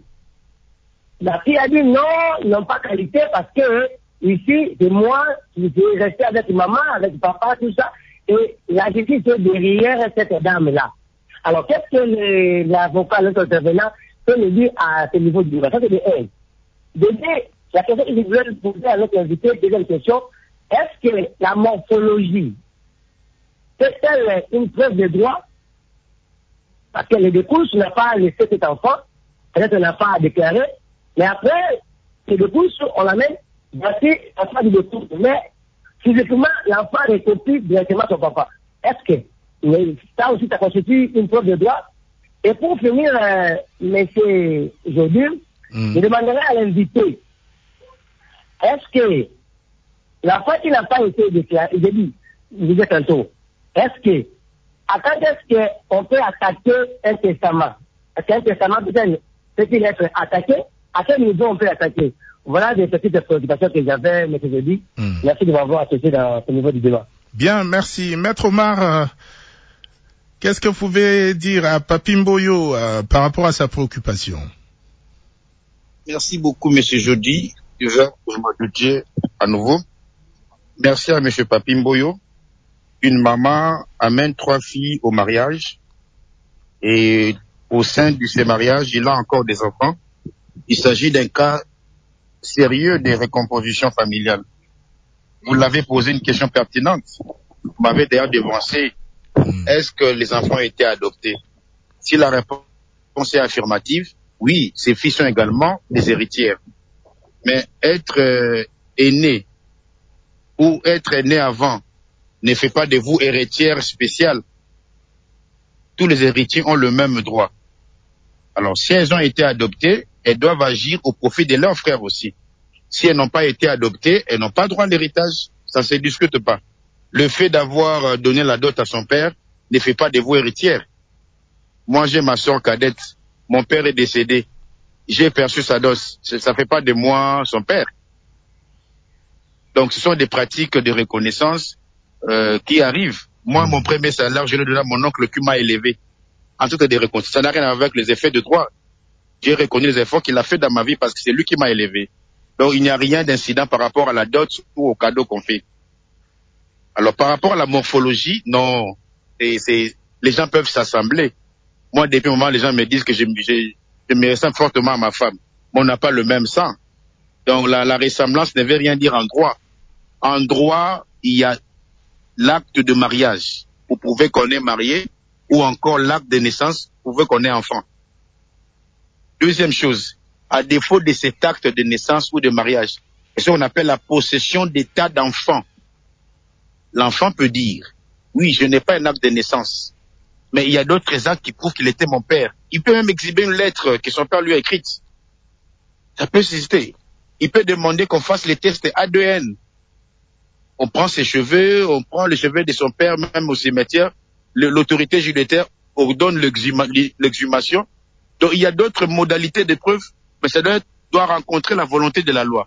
la fille a dit non, ils n'ont pas qualité parce que ici, c'est moi qui suis resté avec maman, avec papa, tout ça, et la justice est derrière cette dame-là. Alors, qu'est-ce que l'avocat, notre intervenant, peut nous dire à ce niveau du droit? Ça, c'est de un. De deux, la question que je voulais poser à notre invité, deuxième question, est-ce que la morphologie, c'est-elle une preuve de droit? Parce que le découche n'a pas laissé cet enfant, peut-être n'a pas déclaré, mais après, le découche, on l'amène, voici l'enfant du découche. Mais, physiquement, l'enfant recopie directement son papa. Est-ce que ça aussi, ça constitue une preuve de droit? Et pour finir, euh, M. Jodir, mm. je demanderai à l'invité, est-ce que l'enfant qui n'a pas été déclaré, je dis, je disais tantôt, est-ce que à quand est-ce qu'on peut attaquer un testament? Est-ce qu'un testament peut-il être attaqué? À quel niveau on peut attaquer? Voilà des petites préoccupations que j'avais, M. Zedi. Mm. Merci de m'avoir associé dans ce niveau du débat. Bien, merci. Maître Omar, euh, qu'est-ce que vous pouvez dire à Papi Mboyo euh, par rapport à sa préoccupation? Merci beaucoup, M. Jody. Je vais m'adouter à nouveau. Merci à M. Papi Mboyo. Une maman amène trois filles au mariage et au sein de ces mariages, il a encore des enfants. Il s'agit d'un cas sérieux de recomposition familiale. Vous l'avez posé une question pertinente. Vous m'avez d'ailleurs devancé Mmh. Est-ce que les enfants ont été adoptés? Si la réponse est affirmative, oui, ces filles sont également des héritières. Mais être euh, aîné ou être né avant ne fait pas de vous héritière spéciale. Tous les héritiers ont le même droit. Alors, si elles ont été adoptées, elles doivent agir au profit de leurs frères aussi. Si elles n'ont pas été adoptées, elles n'ont pas droit à l'héritage. Ça ne se discute pas. Le fait d'avoir donné la dot à son père ne fait pas de vous héritière. Moi, j'ai ma soeur cadette. Mon père est décédé. J'ai perçu sa dot. Ça ne fait pas de moi son père. Donc, ce sont des pratiques de reconnaissance euh, qui arrivent. Moi, mon premier salaire, je l'ai donné à mon oncle qui m'a élevé. En tout cas, des reconnaissances. Ça n'a rien à voir avec les effets de droit. J'ai reconnu les efforts qu'il a fait dans ma vie parce que c'est lui qui m'a élevé. Donc, il n'y a rien d'incident par rapport à la dot ou au cadeau qu'on fait. Alors, par rapport à la morphologie, non. Et c'est, les gens peuvent s'assembler. Moi, depuis un moment, les gens me disent que je, je, je me ressemble fortement à ma femme. Mais on n'a pas le même sang. Donc, la, la ressemblance ne veut rien dire en droit. En droit, il y a l'acte de mariage. Vous pouvez qu'on est marié, ou encore l'acte de naissance, vous pouvez qu'on est enfant. Deuxième chose, à défaut de cet acte de naissance ou de mariage, c'est ce qu'on appelle la possession d'état d'enfant. L'enfant peut dire, oui, je n'ai pas un acte de naissance, mais il y a d'autres actes qui prouvent qu'il était mon père. Il peut même exhiber une lettre que son père lui a écrite. Ça peut exister. Il peut demander qu'on fasse les tests A D N. On prend ses cheveux, on prend les cheveux de son père, même au cimetière. L'autorité judiciaire ordonne l'exhumation. Donc, il y a d'autres modalités de preuve, mais ça doit, doit rencontrer la volonté de la loi.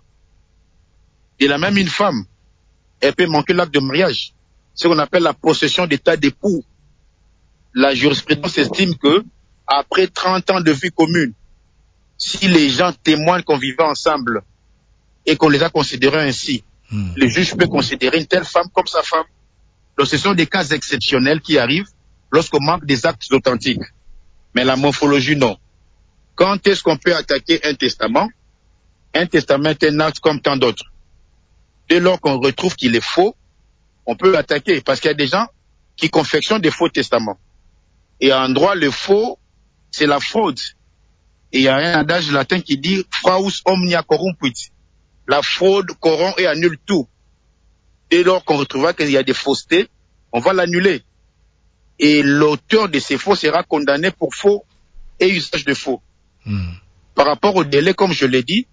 Il a même une femme. Elle peut manquer l'acte de mariage. C'est ce qu'on appelle la possession d'état d'époux. La jurisprudence estime que, après trente ans de vie commune, si les gens témoignent qu'on vivait ensemble et qu'on les a considérés ainsi, mmh. le juge peut considérer une telle femme comme sa femme. Donc, ce sont des cas exceptionnels qui arrivent lorsqu'on manque des actes authentiques. Mais la morphologie, non. Quand est-ce qu'on peut attaquer un testament? Un testament est un acte comme tant d'autres. Dès lors qu'on retrouve qu'il est faux, on peut l'attaquer parce qu'il y a des gens qui confectionnent des faux testaments. Et en droit, le faux, c'est la fraude. Et il y a un adage latin qui dit « Fraus omnia corrumpuit ». La fraude corrompt et annule tout. Dès lors qu'on retrouvera qu'il y a des faussetés, on va l'annuler. Et l'auteur de ces faux sera condamné pour faux et usage de faux. Mmh. Par rapport au délai, comme je l'ai dit,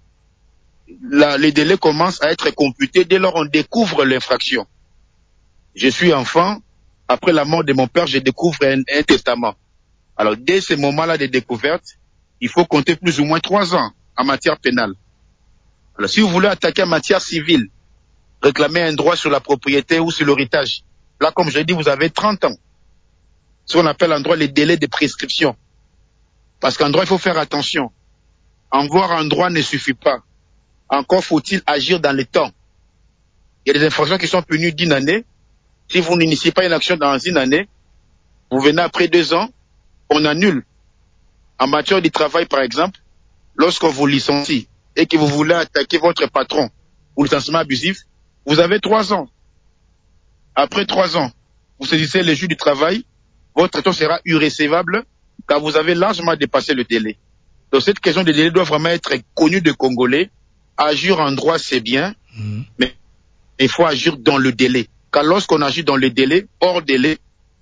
la, les délais commencent à être computés dès lors on découvre l'infraction. Je suis enfant, après la mort de mon père, je découvre un, un testament. Alors, dès ce moment-là de découverte, il faut compter plus ou moins trois ans en matière pénale. Alors, si vous voulez attaquer en matière civile, réclamer un droit sur la propriété ou sur l'héritage, là, comme je l'ai dit, vous avez trente ans. Ce qu'on appelle en droit les délais de prescription. Parce qu'en droit, il faut faire attention. En voir un droit ne suffit pas. Encore faut-il agir dans le temps. Il y a des infractions qui sont punies d'une année. Si vous n'initiez pas une action dans une année, vous venez après deux ans, on annule. En matière du travail, par exemple, lorsqu'on vous licencie et que vous voulez attaquer votre patron pour licenciement abusif, vous avez trois ans. Après trois ans, vous saisissez le juge du travail, votre taux sera irrécevable car vous avez largement dépassé le délai. Donc cette question de délai doit vraiment être connue des Congolais. Agir en droit, c'est bien, mmh. mais il faut agir dans le délai. Car lorsqu'on agit dans le délai, hors délai,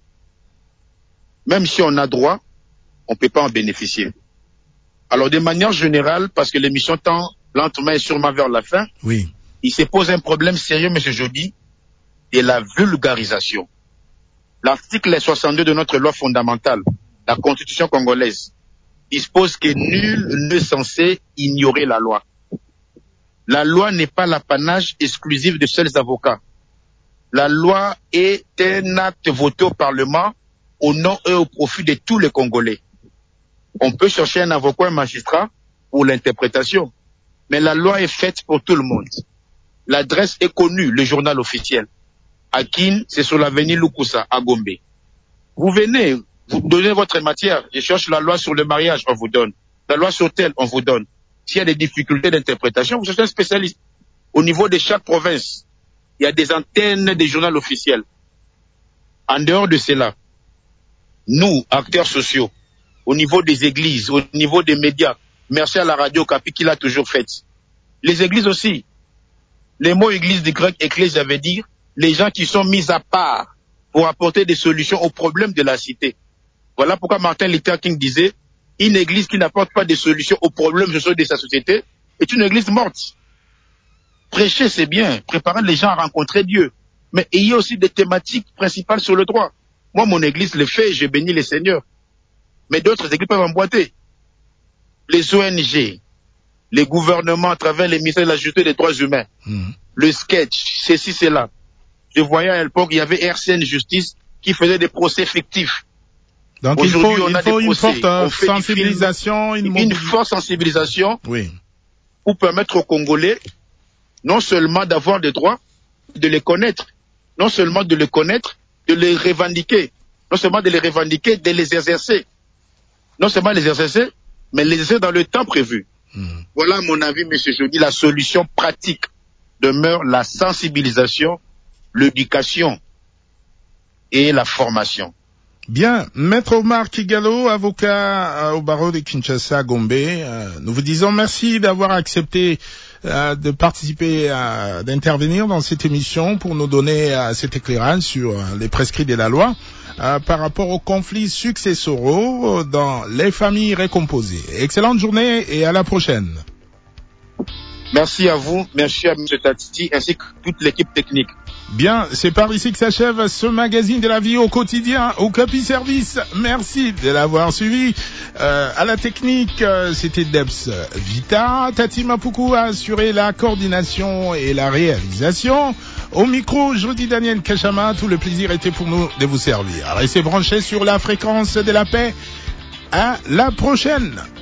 même si on a droit, on ne peut pas en bénéficier. Alors de manière générale, parce que l'émission tend lentement et sûrement vers la fin, oui. il se pose un problème sérieux, M. Jody, de la vulgarisation. L'article soixante-deux de notre loi fondamentale, la Constitution congolaise, dispose que nul n'est censé ignorer la loi. La loi n'est pas l'apanage exclusif de seuls avocats. La loi est un acte voté au Parlement au nom et au profit de tous les Congolais. On peut chercher un avocat, un magistrat pour l'interprétation, mais la loi est faite pour tout le monde. L'adresse est connue, le journal officiel. À Kin, c'est sur l'avenue Lukusa, à Gombe. Vous venez, vous donnez votre matière. Je cherche la loi sur le mariage, on vous donne. La loi sur tel, on vous donne. S'il y a des difficultés d'interprétation, vous cherchez un spécialiste. Au niveau de chaque province, il y a des antennes des journaux officiels. En dehors de cela, nous, acteurs sociaux, au niveau des églises, au niveau des médias, merci à la radio Okapi qui l'a toujours fait. Les églises aussi. Les mots église du grec ecclésia, ça veut dire les gens qui sont mis à part pour apporter des solutions aux problèmes de la cité. Voilà pourquoi Martin Luther King disait une église qui n'apporte pas de solutions aux problèmes sociaux de sa société est une église morte. Prêcher, c'est bien, préparer les gens à rencontrer Dieu. Mais il y a aussi des thématiques principales sur le droit. Moi, mon église le fait, je bénis les seigneurs. Mais d'autres églises peuvent emboîter. Les O N G, les gouvernements à travers les ministères de la justice et des droits humains, mmh. le sketch, ceci, cela. Je voyais à l'époque, il y avait R C N Justice qui faisait des procès fictifs. Donc il faut, on il a faut des une procès, forte euh, sensibilisation, une, une forte sensibilisation oui. pour permettre aux Congolais non seulement d'avoir des droits, de les connaître, non seulement de les connaître, de les revendiquer, non seulement de les revendiquer, de les exercer. Non seulement les exercer, mais les exercer dans le temps prévu. Mmh. Voilà, à mon avis, monsieur Jody, la solution pratique demeure la sensibilisation, l'éducation et la formation. Bien, Maître Omar Kigalo, avocat euh, au barreau de Kinshasa, Gombe, euh, nous vous disons merci d'avoir accepté euh, de participer, euh, d'intervenir dans cette émission pour nous donner euh, cet éclairage sur euh, les prescrits de la loi euh, par rapport aux conflits successoraux dans les familles recomposées. Excellente journée et à la prochaine. Merci à vous, merci à M. Tati ainsi que toute l'équipe technique. Bien, c'est par ici que s'achève ce magazine de la vie au quotidien, Okapi Service. Merci de l'avoir suivi. Euh, à la technique, euh, c'était Debs Vita. Tati Mapuku a assuré la coordination et la réalisation. Au micro, je dis Daniel Kachama. Tout le plaisir était pour nous de vous servir. Restez branchés sur la fréquence de la paix. À la prochaine.